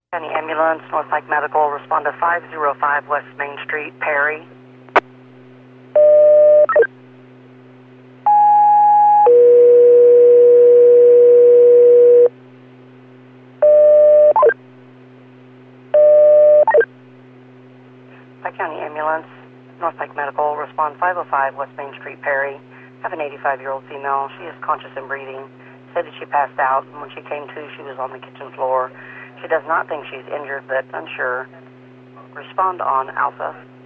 County Ambulance, North Pike Medical, respond to 505 West Main Street, Perry. Pike County Ambulance, North Pike Medical, respond 505 West Main Street, Perry. I have an 85-year-old female. She is conscious and breathing. Said that she passed out, and when she came to, she was on the kitchen floor. She does not think she's injured, but unsure. Respond on Alpha.